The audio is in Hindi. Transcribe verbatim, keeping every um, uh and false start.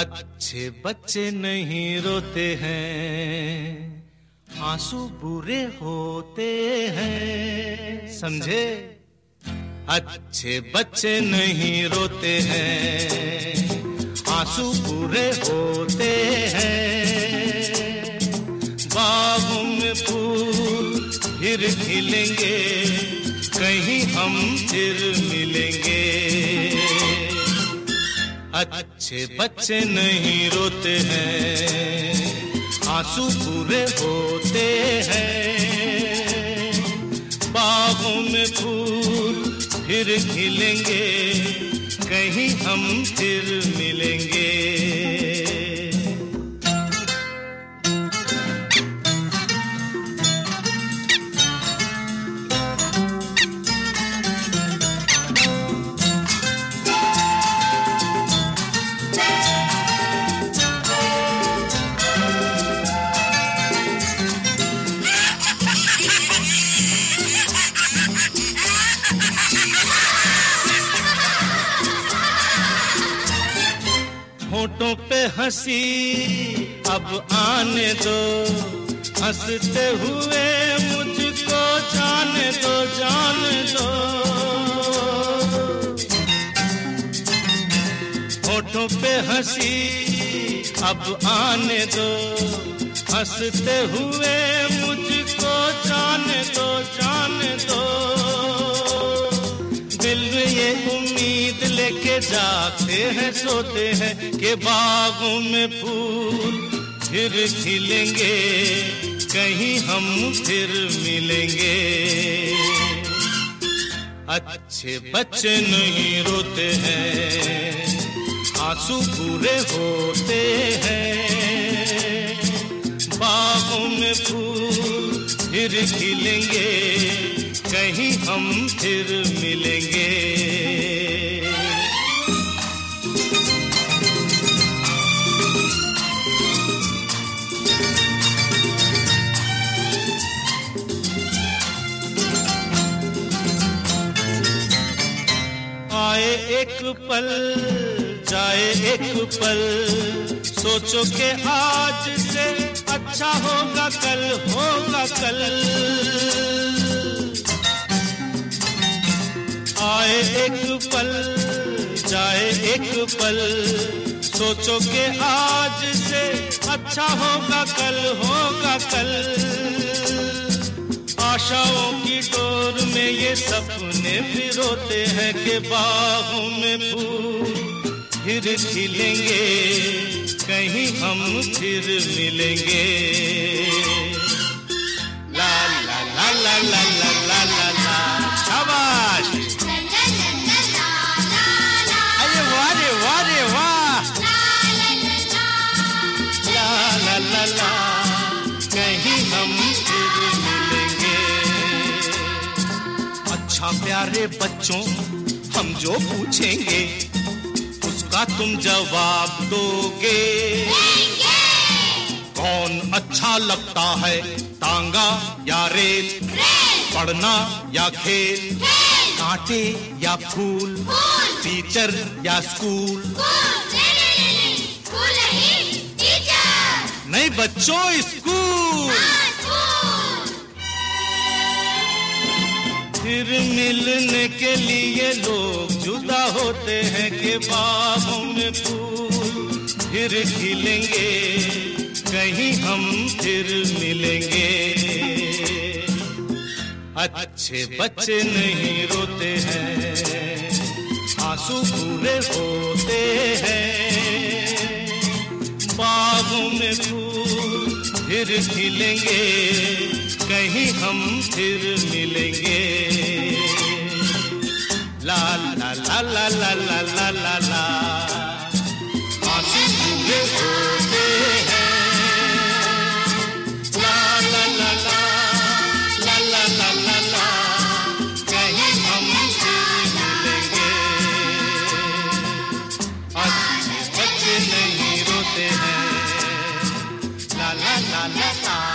अच्छे बच्चे नहीं रोते हैं, आंसू बुरे होते हैं, समझे? अच्छे बच्चे नहीं रोते हैं, आंसू बुरे होते हैं। बागों में फूल फिर खिलेंगे, कहीं हम फिर मिलेंगे। अच्छे बच्चे नहीं रोते हैं, आंसू पूरे होते हैं। बागों में फूल फिर खिलेंगे, कहीं हम फिर मिलेंगे। होठों पे हंसी अब आने दो, हंसते हुए मुझको जाने दो, जाने दो। होठों पे हंसी अब आने दो, हंसते हुए मुझको जाने दो, जाने दो। दिल में ये उम्मीद लेके जागते हैं, सोते हैं कि बागों में फूल फिर खिलेंगे, कहीं हम फिर मिलेंगे। अच्छे बच्चे नहीं रोते हैं, आंसू पूरे होते हैं। बागों में फूल फिर खिलेंगे, कहीं हम फिर मिलेंगे। आए एक पल जाए एक पल, सोचो कि आज से अच्छा होगा कल, होगा कल। आए एक पल जाए एक पल, सोचो कि आज से अच्छा होगा कल, होगा कल। आशाओं की डोर में ये सपने पिरोते हैं कि बागों में फूल फिर खिलेंगे, कहीं हम फिर मिलेंगे। ला ला ला ला ला ला ला ला ला, शाबाश। अरे वाह रे वाह रे वाह। ला ला ला ला, कहीं हम फिर मिलेंगे। अच्छा प्यारे बच्चों, हम जो पूछेंगे उसका तुम जवाब दोगे। कौन अच्छा लगता है, तांगा या रेल, पढ़ना या खेल, कांटे या फूल, टीचर या स्कूल? नहीं बच्चों, स्कूल। फिर मिलने के लिए लोग जुदा होते हैं कि बागों में फूल फिर खिलेंगे, कहीं हम फिर मिलेंगे। अच्छे बच्चे नहीं रोते हैं, आंसू पूरे होते हैं। बागों में फूल फिर खिलेंगे, कहीं हम फिर मिलेंगे। ला ला ला ला ला ला ला ला ला, आंसू पूरे होते हैं। ला ला ला ला ला ला ला ला ला, कहीं हम फिर मिलेंगे। अच्छे बच्चे नहीं रोते हैं, ला ला ला ला ला।